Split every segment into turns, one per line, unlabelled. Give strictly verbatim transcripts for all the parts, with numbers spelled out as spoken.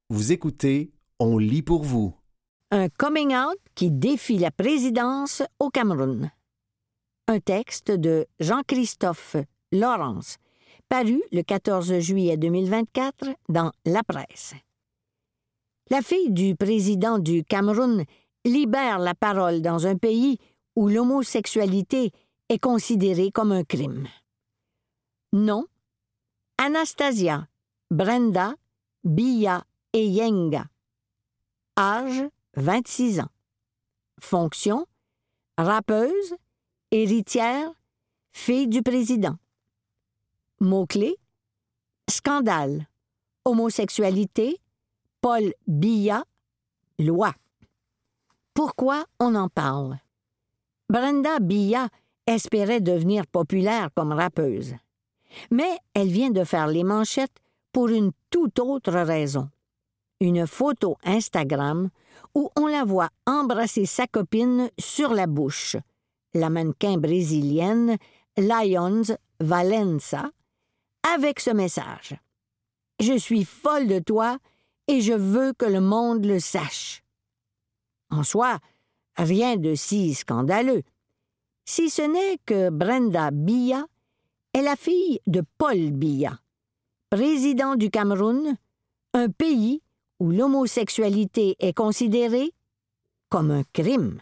Vous écoutez, on lit pour vous.
Un coming out qui défie la présidence au Cameroun. Un texte de Jean-Christophe Laurence, paru le quatorze juillet deux mille vingt-quatre dans La Presse. La fille du président du Cameroun libère la parole dans un pays où l'homosexualité est considérée comme un crime. Nom: Anastasia Brenda Biya Eyenga. Âge: vingt-six ans. Fonction: rappeuse, héritière, fille du président. Mots-clés: scandale, homosexualité, Paul Biya, loi. Pourquoi on en parle? Brenda Biya espérait devenir populaire comme rappeuse. Mais elle vient de faire les manchettes pour une toute autre raison. Une photo Instagram où on la voit embrasser sa copine sur la bouche, la mannequin brésilienne Lyons Valença, avec ce message: « Je suis folle de toi et je veux que le monde le sache. » En soi, rien de si scandaleux, si ce n'est que Brenda Biya est la fille de Paul Biya, président du Cameroun, un pays où l'homosexualité est considérée comme un crime.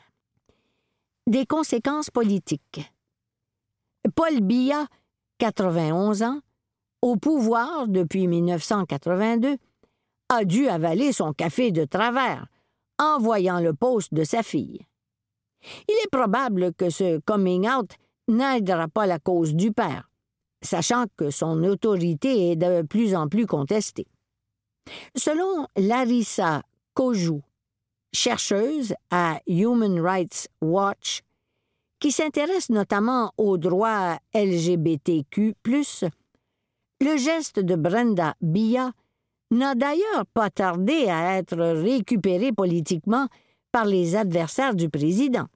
Des conséquences politiques. Paul Biya, quatre-vingt-onze ans, au pouvoir depuis mille neuf cent quatre-vingt-deux, a dû avaler son café de travers en voyant le post de sa fille. Il est probable que ce coming out n'aidera pas la cause du père, sachant que son autorité est de plus en plus contestée. Selon Larissa Kojou, chercheuse à Human Rights Watch, qui s'intéresse notamment aux droits L G B T Q plus, le geste de Brenda Biya n'a d'ailleurs pas tardé à être récupéré politiquement par les adversaires du président.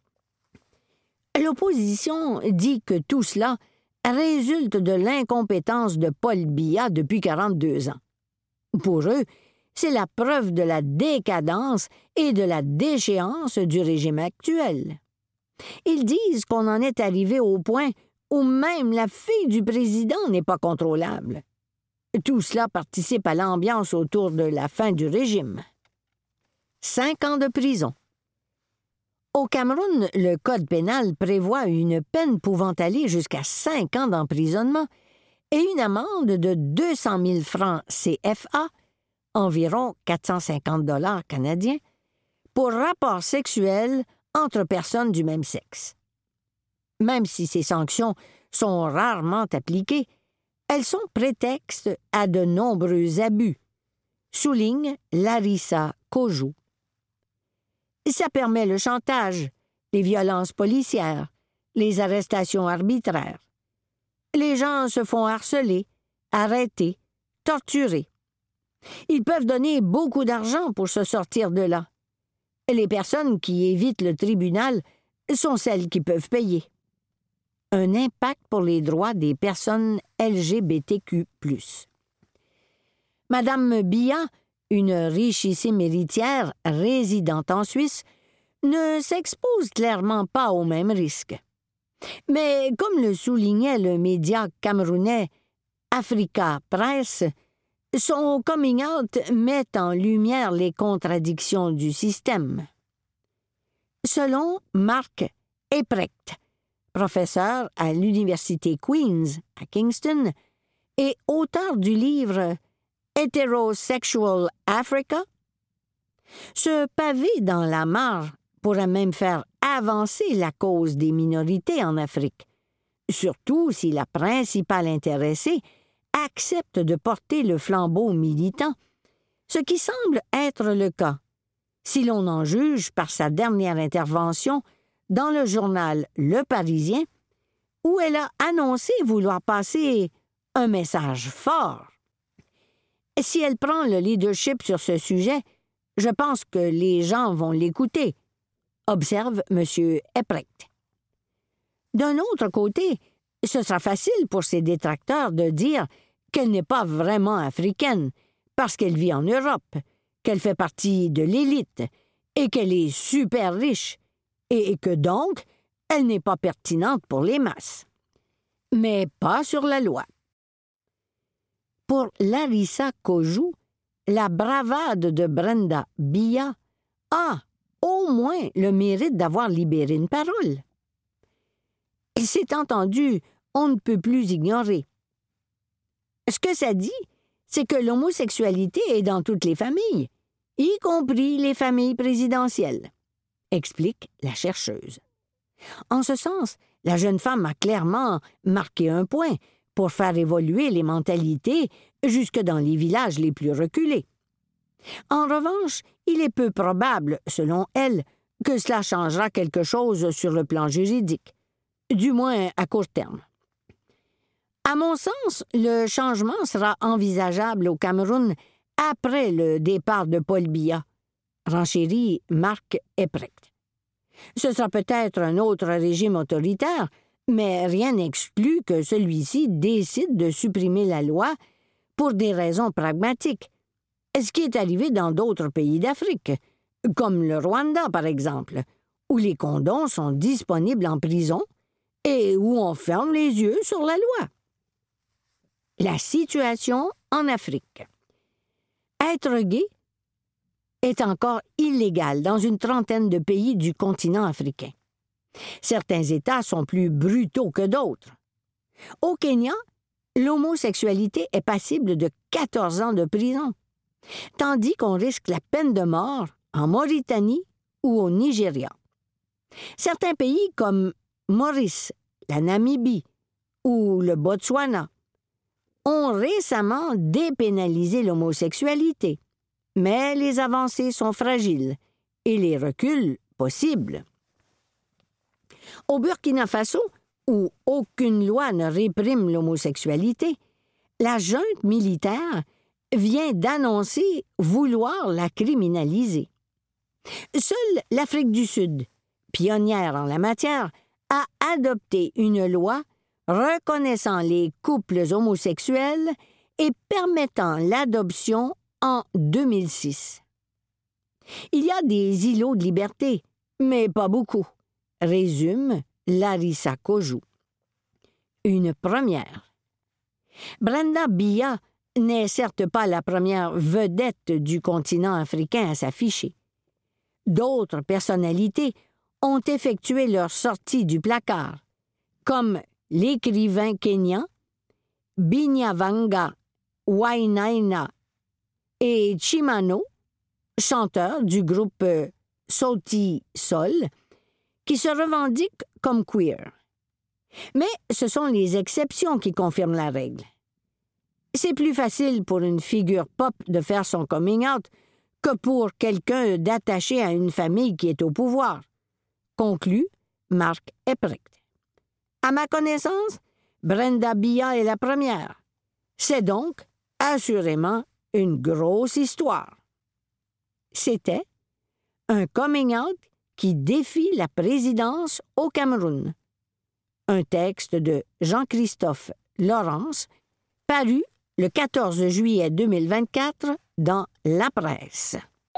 L'opposition dit que tout cela résulte de l'incompétence de Paul Biya depuis quarante-deux ans. Pour eux, c'est la preuve de la décadence et de la déchéance du régime actuel. Ils disent qu'on en est arrivé au point où même la fille du président n'est pas contrôlable. Tout cela participe à l'ambiance autour de la fin du régime. Cinq ans de prison. Au Cameroun, le Code pénal prévoit une peine pouvant aller jusqu'à cinq ans d'emprisonnement et une amende de deux cent mille francs C F A, environ quatre cent cinquante dollars canadiens, pour rapport sexuel entre personnes du même sexe. Même si ces sanctions sont rarement appliquées, elles sont prétexte à de nombreux abus, souligne Larissa Kojou. Ça permet le chantage, les violences policières, les arrestations arbitraires. Les gens se font harceler, arrêter, torturer. Ils peuvent donner beaucoup d'argent pour se sortir de là. Les personnes qui évitent le tribunal sont celles qui peuvent payer. Un impact pour les droits des personnes L G B T Q plus. Madame Biya, une richissime héritière résidente en Suisse, ne s'expose clairement pas aux mêmes risques. Mais comme le soulignait le média camerounais Africa Press, son coming out met en lumière les contradictions du système. Selon Mark Eprecht, professeur à l'Université Queen's à Kingston et auteur du livre Heterosexual Africa, ce pavé dans la mare pourrait même faire avancer la cause des minorités en Afrique, surtout si la principale intéressée accepte de porter le flambeau militant, ce qui semble être le cas, si l'on en juge par sa dernière intervention dans le journal Le Parisien, où elle a annoncé vouloir passer un message fort. Si elle prend le leadership sur ce sujet, je pense que les gens vont l'écouter, observe M. Eprecht. D'un autre côté, ce sera facile pour ses détracteurs de dire qu'elle n'est pas vraiment africaine, parce qu'elle vit en Europe, qu'elle fait partie de l'élite et qu'elle est super riche, et que donc, elle n'est pas pertinente pour les masses. Mais pas sur la loi. Pour Larissa Kojou, la bravade de Brenda Bia a au moins le mérite d'avoir libéré une parole. C'est entendu, on ne peut plus ignorer. Ce que ça dit, c'est que l'homosexualité est dans toutes les familles, y compris les familles présidentielles, explique la chercheuse. En ce sens, la jeune femme a clairement marqué un point pour faire évoluer les mentalités jusque dans les villages les plus reculés. En revanche, il est peu probable, selon elle, que cela changera quelque chose sur le plan juridique, du moins à court terme. À mon sens, le changement sera envisageable au Cameroun après le départ de Paul Biya, renchérit Marc Epprecht. Ce sera peut-être un autre régime autoritaire, mais rien n'exclut que celui-ci décide de supprimer la loi pour des raisons pragmatiques, ce qui est arrivé dans d'autres pays d'Afrique, comme le Rwanda par exemple, où les condoms sont disponibles en prison et où on ferme les yeux sur la loi. La situation en Afrique. Être gay est encore illégal dans une trentaine de pays du continent africain. Certains États sont plus brutaux que d'autres. Au Kenya, l'homosexualité est passible de quatorze ans de prison, tandis qu'on risque la peine de mort en Mauritanie ou au Nigeria. Certains pays comme Maurice, la Namibie ou le Botswana ont récemment dépénalisé l'homosexualité, mais les avancées sont fragiles et les reculs possibles. Au Burkina Faso, où aucune loi ne réprime l'homosexualité, la junte militaire vient d'annoncer vouloir la criminaliser. Seule l'Afrique du Sud, pionnière en la matière, a adopté une loi reconnaissant les couples homosexuels et permettant l'adoption en deux mille six. Il y a des îlots de liberté, mais pas beaucoup, résume Larissa Kojou. Une première. Brenda Bia n'est certes pas la première vedette du continent africain à s'afficher. D'autres personnalités ont effectué leur sortie du placard, comme l'écrivain kényan Binyavanga Wainaina et Chimano, chanteur du groupe Sauti Sol, qui se revendiquent comme queer. Mais ce sont les exceptions qui confirment la règle. C'est plus facile pour une figure pop de faire son coming out que pour quelqu'un d'attaché à une famille qui est au pouvoir, conclut Marc Epprecht. À ma connaissance, Brenda Bia est la première. C'est donc, assurément, une grosse histoire. C'était un coming out qui défie la présidence au Cameroun. Un texte de Jean-Christophe Laurence, paru le quatorze juillet deux mille vingt-quatre dans La Presse.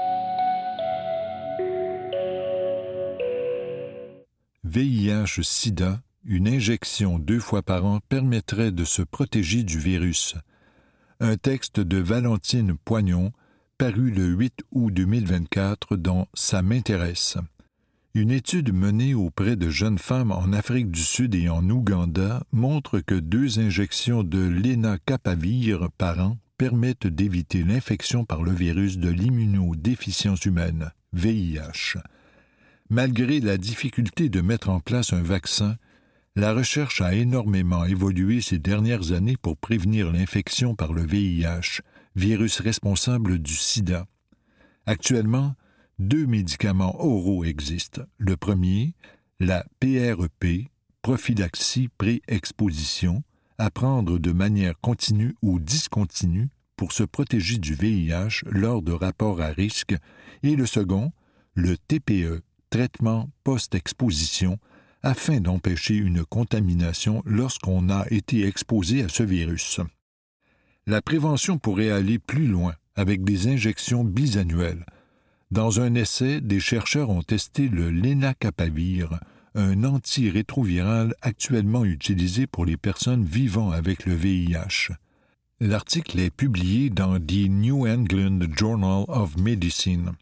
V I H-Sida, une injection deux fois par an permettrait de se protéger du virus. Un texte de Valentine Poignon, paru le huit août deux mille vingt-quatre dans Ça m'intéresse. Une étude menée auprès de jeunes femmes en Afrique du Sud et en Ouganda montre que deux injections de lénacapavir par an permettent d'éviter l'infection par le virus de l'immunodéficience humaine, V I H. Malgré la difficulté de mettre en place un vaccin, la recherche a énormément évolué ces dernières années pour prévenir l'infection par le V I H, virus responsable du sida. Actuellement, deux médicaments oraux existent. Le premier, la P R E P, prophylaxie pré-exposition, à prendre de manière continue ou discontinue pour se protéger du V I H lors de rapports à risque, et le second, le T P E, traitement post-exposition, afin d'empêcher une contamination lorsqu'on a été exposé à ce virus. La prévention pourrait aller plus loin avec des injections bisannuelles. Dans un essai, des chercheurs ont testé le lenacapavir, un antirétroviral actuellement utilisé pour les personnes vivant avec le V I H. L'article est publié dans The New England Journal of Medicine.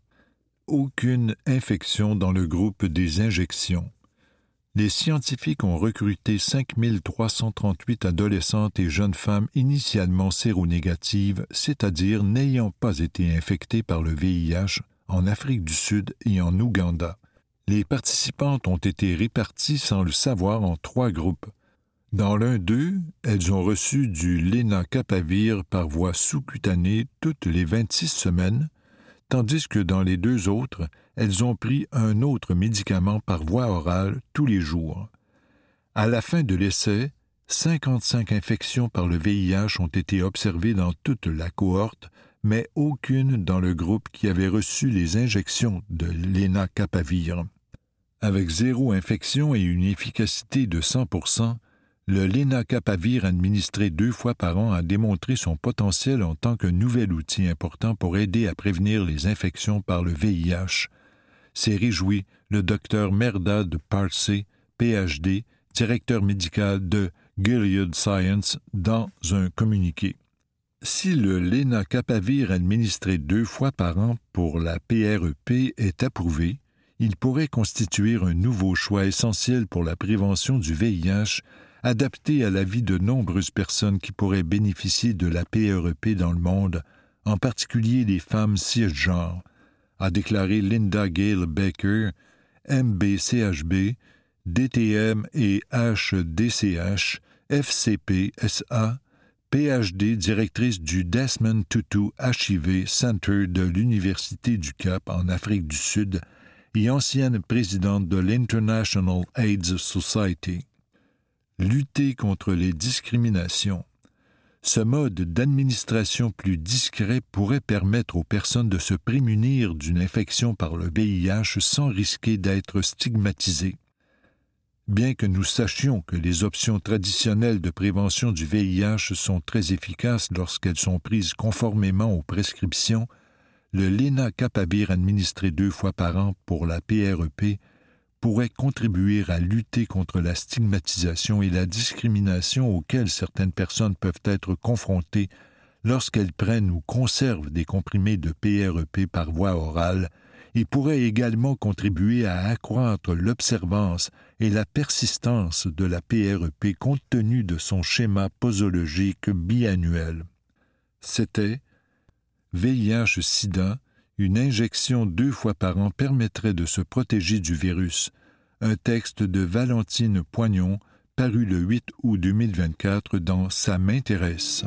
Aucune infection dans le groupe des injections. Les scientifiques ont recruté cinq mille trois cent trente-huit adolescentes et jeunes femmes initialement séronégatives, c'est-à-dire n'ayant pas été infectées par le V I H, en Afrique du Sud et en Ouganda. Les participantes ont été réparties sans le savoir en trois groupes. Dans l'un d'eux, elles ont reçu du lenacapavir par voie sous-cutanée toutes les vingt-six semaines, tandis que dans les deux autres, elles ont pris un autre médicament par voie orale tous les jours. À la fin de l'essai, cinquante-cinq infections par le V I H ont été observées dans toute la cohorte, mais aucune dans le groupe qui avait reçu les injections de lenacapavir. Avec zéro infection et une efficacité de cent pour cent, le lenacapavir administré deux fois par an a démontré son potentiel en tant que nouvel outil important pour aider à prévenir les infections par le V I H. S'est réjoui le docteur Mehrdad Parsey, P H D, directeur médical de Gilead Sciences, dans un communiqué. Si le lenacapavir administré deux fois par an pour la P R E P est approuvé, il pourrait constituer un nouveau choix essentiel pour la prévention du V I H, adapté à la vie de nombreuses personnes qui pourraient bénéficier de la P R E P dans le monde, en particulier les femmes cisgenres, a déclaré Linda Gale Baker, M B C H B, D T M et H D C H, F C P S A, P H D, directrice du Desmond Tutu H I V Center de l'Université du Cap en Afrique du Sud et ancienne présidente de l'International AIDS Society. Lutter contre les discriminations. Ce mode d'administration plus discret pourrait permettre aux personnes de se prémunir d'une infection par le V I H sans risquer d'être stigmatisées. Bien que nous sachions que les options traditionnelles de prévention du V I H sont très efficaces lorsqu'elles sont prises conformément aux prescriptions, le lenacapavir administré deux fois par an pour la P R E P pourrait contribuer à lutter contre la stigmatisation et la discrimination auxquelles certaines personnes peuvent être confrontées lorsqu'elles prennent ou conservent des comprimés de P R E P par voie orale, et pourrait également contribuer à accroître l'observance et la persistance de la P R E P compte tenu de son schéma posologique biannuel. C'était V I H-Sida, une injection deux fois par an permettrait de se protéger du virus. Un texte de Valentine Poignon, paru le huit août deux mille vingt-quatre dans Ça m'intéresse.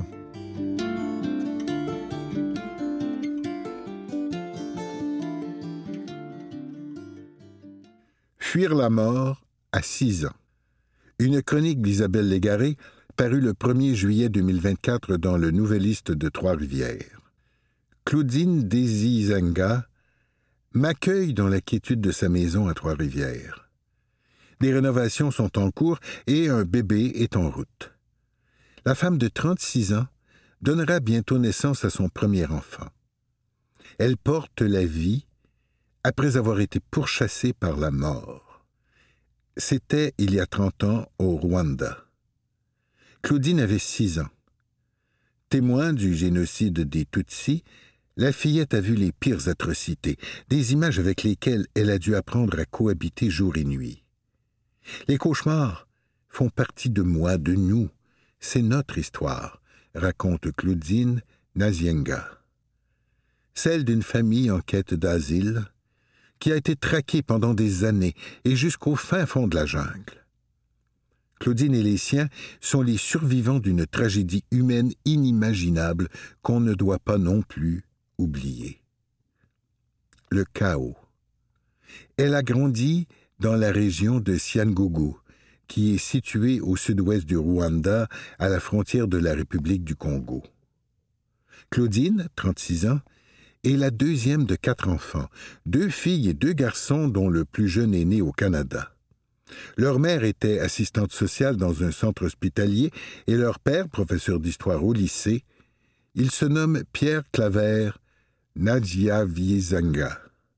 Fuir la mort à six ans. Une chronique d'Isabelle Légaré parue le premier juillet deux mille vingt-quatre dans le Nouvelliste de Trois-Rivières. Claudine Desi-Zanga m'accueille dans la quiétude de sa maison à Trois-Rivières. Des rénovations sont en cours et un bébé est en route. La femme de trente-six ans donnera bientôt naissance à son premier enfant. Elle porte la vie après avoir été pourchassée par la mort. C'était il y a trente ans au Rwanda. Claudine avait six ans. Témoin du génocide des Tutsis, la fillette a vu les pires atrocités, des images avec lesquelles elle a dû apprendre à cohabiter jour et nuit. Les cauchemars font partie de moi, de nous. C'est notre histoire, raconte Claudine Nazienga. Celle d'une famille en quête d'asile, qui a été traquée pendant des années et jusqu'au fin fond de la jungle. Claudine et les siens sont les survivants d'une tragédie humaine inimaginable qu'on ne doit pas non plus oublier. Le chaos. Elle a grandi dans la région de Cyangugu, qui est située au sud-ouest du Rwanda, à la frontière de la République du Congo. Claudine, trente-six ans, est la deuxième de quatre enfants, deux filles et deux garçons dont le plus jeune est né au Canada. Leur mère était assistante sociale dans un centre hospitalier et leur père, professeur d'histoire au lycée, Il se nomme Pierre Claver Nadiaviezanga.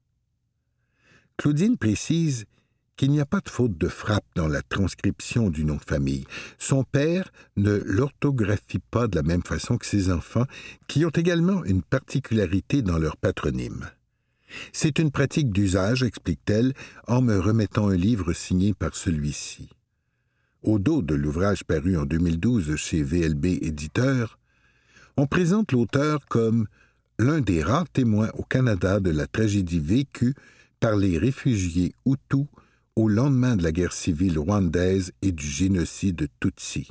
Claudine précise qu'il n'y a pas de faute de frappe dans la transcription du nom de famille. Son père ne l'orthographie pas de la même façon que ses enfants, qui ont également une particularité dans leur patronyme. C'est une pratique d'usage, explique-t-elle, en me remettant un livre signé par celui-ci. Au dos de l'ouvrage paru en deux mille douze chez V L B Éditeur, on présente l'auteur comme l'un des rares témoins au Canada de la tragédie vécue par les réfugiés Hutus au lendemain de la guerre civile rwandaise et du génocide Tutsi.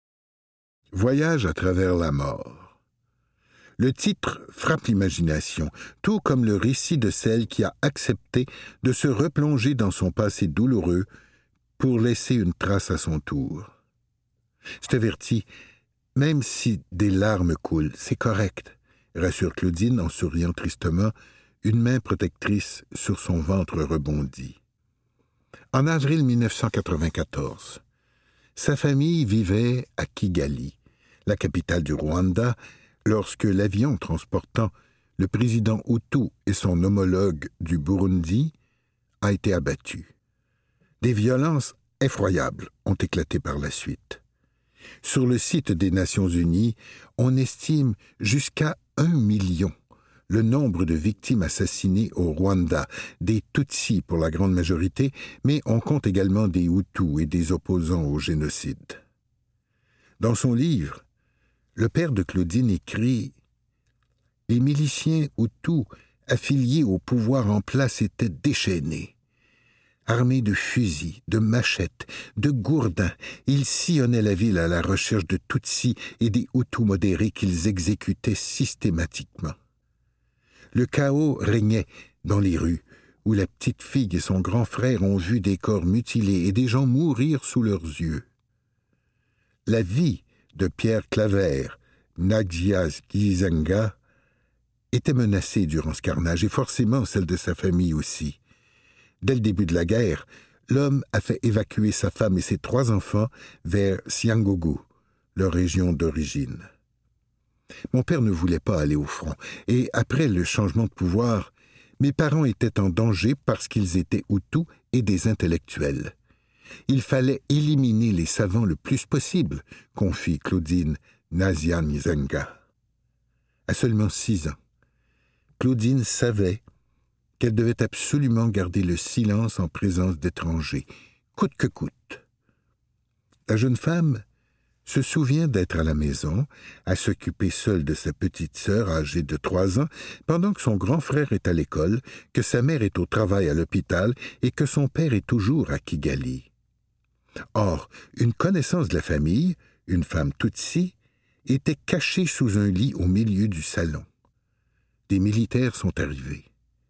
Voyage à travers la mort. Le titre frappe l'imagination, tout comme le récit de celle qui a accepté de se replonger dans son passé douloureux pour laisser une trace à son tour. Je t'avertis, même si des larmes coulent, c'est correct, rassure Claudine en souriant tristement, une main protectrice sur son ventre rebondi. En avril mille neuf cent quatre-vingt-quatorze, sa famille vivait à Kigali, la capitale du Rwanda, lorsque l'avion transportant le président Hutu et son homologue du Burundi a été abattu. Des violences effroyables ont éclaté par la suite. Sur le site des Nations Unies, on estime jusqu'à un million le nombre de victimes assassinées au Rwanda, des Tutsis pour la grande majorité, mais on compte également des Hutus et des opposants au génocide. Dans son livre, le père de Claudine écrit « Les miliciens Hutus affiliés au pouvoir en place étaient déchaînés. Armés de fusils, de machettes, de gourdins, ils sillonnaient la ville à la recherche de Tutsis et des Hutus modérés qu'ils exécutaient systématiquement. Le chaos régnait dans les rues, où la petite fille et son grand frère ont vu des corps mutilés et des gens mourir sous leurs yeux. La vie de Pierre Claver Nadiaviezanga était menacée durant ce carnage, et forcément celle de sa famille aussi. Dès le début de la guerre, l'homme a fait évacuer sa femme et ses trois enfants vers Cyangugu, leur région d'origine. Mon père ne voulait pas aller au front, et après le changement de pouvoir, mes parents étaient en danger parce qu'ils étaient Hutus et des intellectuels. Il fallait éliminer les savants le plus possible, confie Claudine Nadiaviezanga. À seulement six ans, Claudine savait qu'elle devait absolument garder le silence en présence d'étrangers, coûte que coûte. La jeune femme se souvient d'être à la maison, à s'occuper seule de sa petite sœur âgée de trois ans, pendant que son grand frère est à l'école, que sa mère est au travail à l'hôpital et que son père est toujours à Kigali. Or, une connaissance de la famille, une femme Tutsi, était cachée sous un lit au milieu du salon. Des militaires sont arrivés.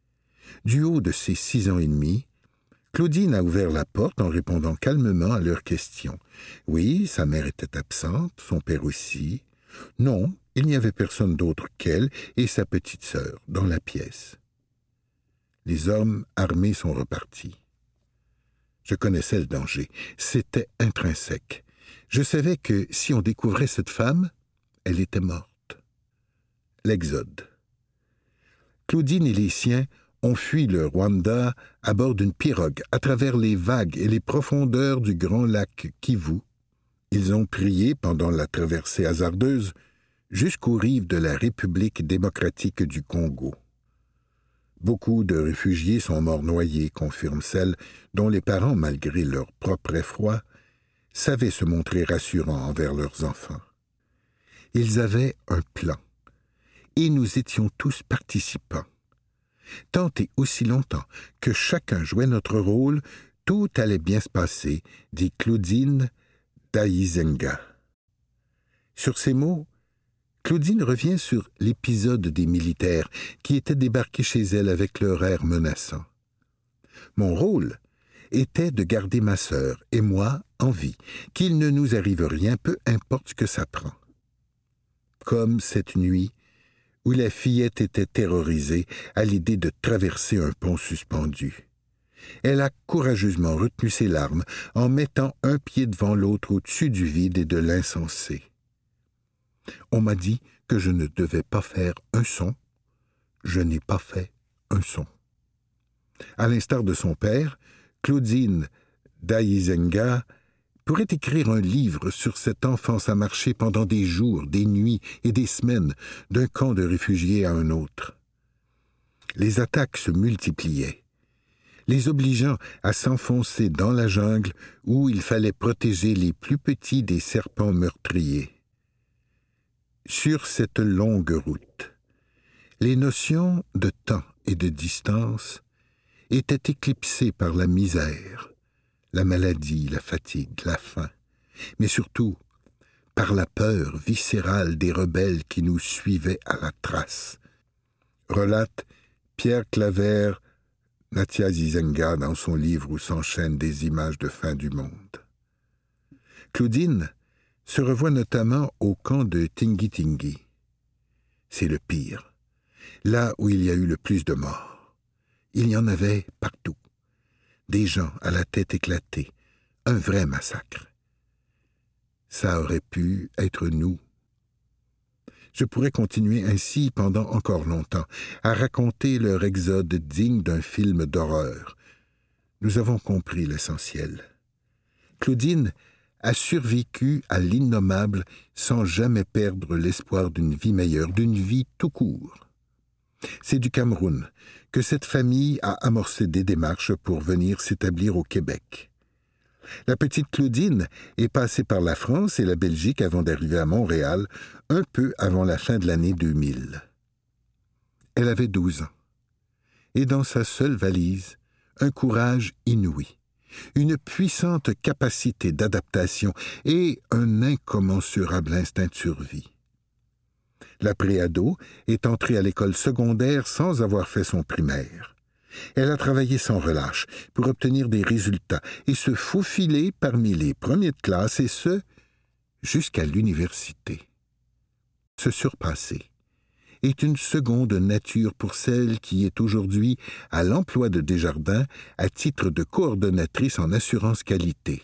Du haut de ses six ans et demi, Claudine a ouvert la porte en répondant calmement à leurs questions. Oui, sa mère était absente, son père aussi. Non, il n'y avait personne d'autre qu'elle et sa petite sœur dans la pièce. Les hommes armés sont repartis. Je connaissais le danger. C'était intrinsèque. Je savais que si on découvrait cette femme, elle était morte. L'exode. Claudine et les siens ont fui le Rwanda à bord d'une pirogue à travers les vagues et les profondeurs du grand lac Kivu. Ils ont prié pendant la traversée hasardeuse jusqu'aux rives de la République démocratique du Congo. Beaucoup de réfugiés sont morts noyés, confirme celle dont les parents, malgré leur propre effroi, savaient se montrer rassurants envers leurs enfants. Ils avaient un plan, et nous étions tous participants. Tant et aussi longtemps que chacun jouait notre rôle, tout allait bien se passer, dit Claudine Nadiaviezanga. Sur ces mots, Claudine revient sur l'épisode des militaires qui étaient débarqués chez elle avec leur air menaçant. Mon rôle était de garder ma sœur et moi en vie, qu'il ne nous arrive rien, peu importe ce que ça prend. Comme cette nuit, où la fillette était terrorisée à l'idée de traverser un pont suspendu. Elle a courageusement retenu ses larmes en mettant un pied devant l'autre au-dessus du vide et de l'insensé. On m'a dit que je ne devais pas faire un son, je n'ai pas fait un son. À l'instar de son père, Claudine Daizenga pourrait écrire un livre sur cette enfance à marcher pendant des jours, des nuits et des semaines d'un camp de réfugiés à un autre. Les attaques se multipliaient, les obligeant à s'enfoncer dans la jungle où il fallait protéger les plus petits des serpents meurtriers. Sur cette longue route, les notions de temps et de distance étaient éclipsées par la misère, la maladie, la fatigue, la faim, mais surtout par la peur viscérale des rebelles qui nous suivaient à la trace, relate Pierre Claver Natiazizenga dans son livre où s'enchaînent des images de fin du monde. Claudine se revoit notamment au camp de Tingi-Tingi. C'est le pire, là où il y a eu le plus de morts. Il y en avait partout. Des gens à la tête éclatée, un vrai massacre. Ça aurait pu être nous. Je pourrais continuer ainsi pendant encore longtemps, à raconter leur exode digne d'un film d'horreur. Nous avons compris l'essentiel. Claudine a survécu à l'innommable sans jamais perdre l'espoir d'une vie meilleure, d'une vie tout court. C'est du Cameroun que cette famille a amorcé des démarches pour venir s'établir au Québec. La petite Claudine est passée par la France et la Belgique avant d'arriver à Montréal, un peu avant la fin de l'année deux mille. Elle avait douze ans. Et dans sa seule valise, un courage inouï, une puissante capacité d'adaptation et un incommensurable instinct de survie. La préado est entrée à l'école secondaire sans avoir fait son primaire. Elle a travaillé sans relâche pour obtenir des résultats et se faufiler parmi les premiers de classe, et ce, jusqu'à l'université. Se surpasser est une seconde nature pour celle qui est aujourd'hui à l'emploi de Desjardins à titre de coordonnatrice en assurance qualité.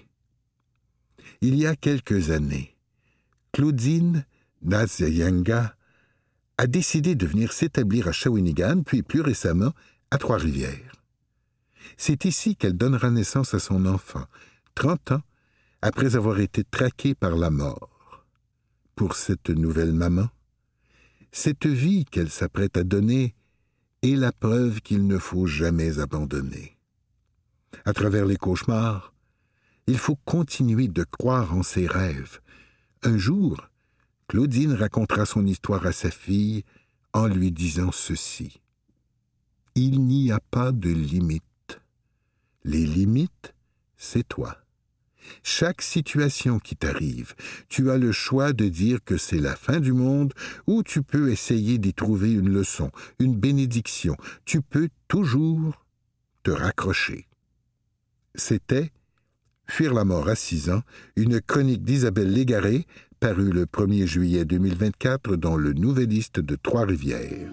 Il y a quelques années, Claudine Daizenga a décidé de venir s'établir à Shawinigan, puis plus récemment à Trois-Rivières. C'est ici qu'elle donnera naissance à son enfant, trente ans après avoir été traquée par la mort. Pour cette nouvelle maman, cette vie qu'elle s'apprête à donner est la preuve qu'il ne faut jamais abandonner. À travers les cauchemars, il faut continuer de croire en ses rêves. Un jour, Claudine racontera son histoire à sa fille en lui disant ceci. « Il n'y a pas de limites. Les limites, c'est toi. Chaque situation qui t'arrive, tu as le choix de dire que c'est la fin du monde ou tu peux essayer d'y trouver une leçon, une bénédiction. Tu peux toujours te raccrocher. » C'était Fuir la mort à six ans, une chronique d'Isabelle Légaré, parue le premier juillet deux mille vingt-quatre dans le Nouvelliste de Trois-Rivières.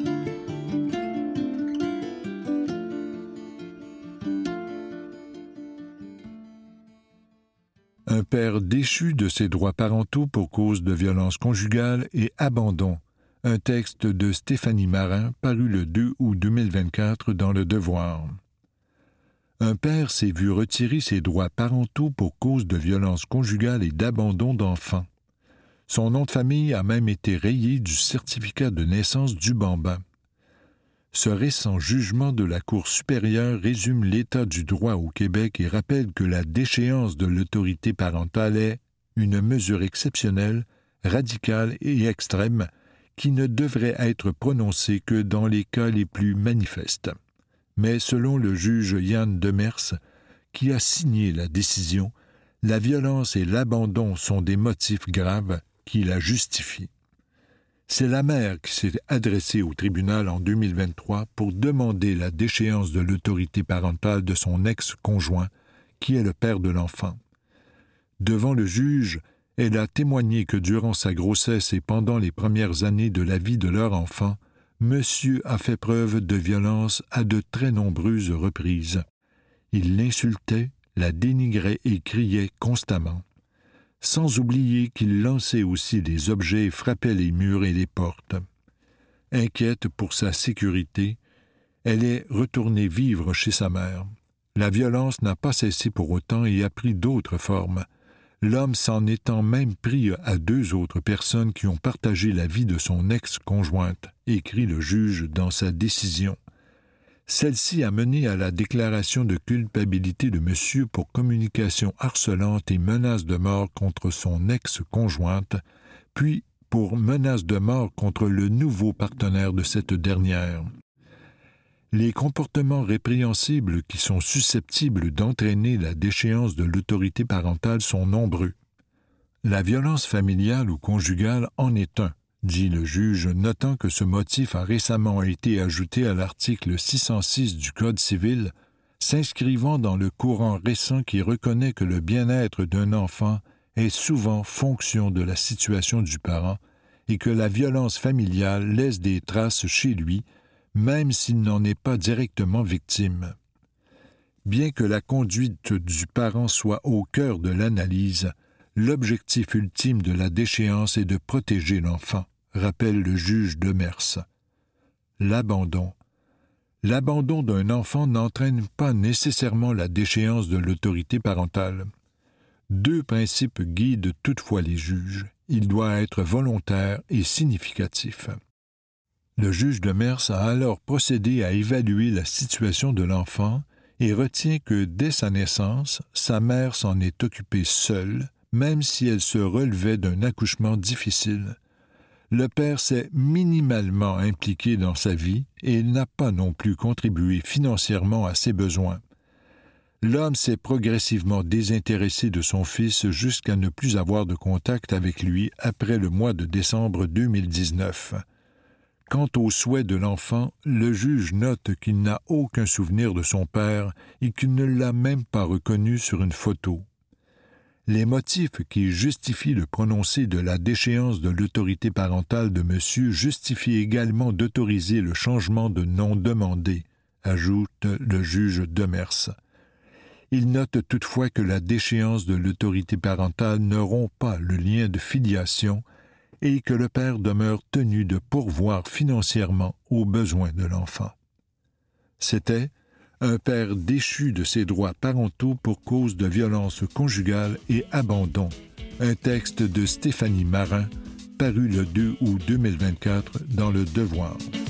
Un père déchu de ses droits parentaux pour cause de violence conjugale et abandon. Un texte de Stéphanie Marin, paru le deux août deux mille vingt-quatre dans Le Devoir. Un père s'est vu retirer ses droits parentaux pour cause de violence conjugale et d'abandon d'enfants. Son nom de famille a même été rayé du certificat de naissance du bambin. Ce récent jugement de la Cour supérieure résume l'état du droit au Québec et rappelle que la déchéance de l'autorité parentale est une mesure exceptionnelle, radicale et extrême qui ne devrait être prononcée que dans les cas les plus manifestes. Mais selon le juge Yann Demers, qui a signé la décision, la violence et l'abandon sont des motifs graves qui la justifient. C'est la mère qui s'est adressée au tribunal en deux mille vingt-trois pour demander la déchéance de l'autorité parentale de son ex-conjoint, qui est le père de l'enfant. Devant le juge, elle a témoigné que durant sa grossesse et pendant les premières années de la vie de leur enfant, Monsieur a fait preuve de violence à de très nombreuses reprises. Il l'insultait, la dénigrait et criait constamment. sans oublier qu'il lançait aussi des objets et frappait les murs et les portes. Inquiète pour sa sécurité, elle est retournée vivre chez sa mère. La violence n'a pas cessé pour autant et a pris d'autres formes, l'homme s'en étant même pris à deux autres personnes qui ont partagé la vie de son ex-conjointe, écrit le juge dans sa décision. Celle-ci a mené à la déclaration de culpabilité de monsieur pour communication harcelante et menace de mort contre son ex-conjointe, puis pour menace de mort contre le nouveau partenaire de cette dernière. Les comportements répréhensibles qui sont susceptibles d'entraîner la déchéance de l'autorité parentale sont nombreux. La violence familiale ou conjugale en est un, dit le juge, notant que ce motif a récemment été ajouté à l'article six cent six du Code civil, s'inscrivant dans le courant récent qui reconnaît que le bien-être d'un enfant est souvent fonction de la situation du parent et que la violence familiale laisse des traces chez lui, même s'il n'en est pas directement victime. Bien que la conduite du parent soit au cœur de l'analyse, l'objectif ultime de la déchéance est de protéger l'enfant, rappelle le juge Demers. L'abandon. L'abandon d'un enfant n'entraîne pas nécessairement la déchéance de l'autorité parentale. Deux principes guident toutefois les juges. Il doit être volontaire et significatif. Le juge Demers a alors procédé à évaluer la situation de l'enfant et retient que dès sa naissance, sa mère s'en est occupée seule, même si elle se relevait d'un accouchement difficile. Le père s'est minimalement impliqué dans sa vie et il n'a pas non plus contribué financièrement à ses besoins. L'homme s'est progressivement désintéressé de son fils jusqu'à ne plus avoir de contact avec lui après le mois de décembre deux mille dix-neuf. Quant aux souhaits de l'enfant, le juge note qu'il n'a aucun souvenir de son père et qu'il ne l'a même pas reconnu sur une photo. Les motifs qui justifient le prononcé de la déchéance de l'autorité parentale de monsieur justifient également d'autoriser le changement de nom demandé, ajoute le juge Demers. Il note toutefois que la déchéance de l'autorité parentale ne rompt pas le lien de filiation et que le père demeure tenu de pourvoir financièrement aux besoins de l'enfant. C'était un père déchu de ses droits parentaux pour cause de violence conjugale et abandon, un texte de Stéphanie Marin, paru le deux août deux mille vingt-quatre dans Le Devoir.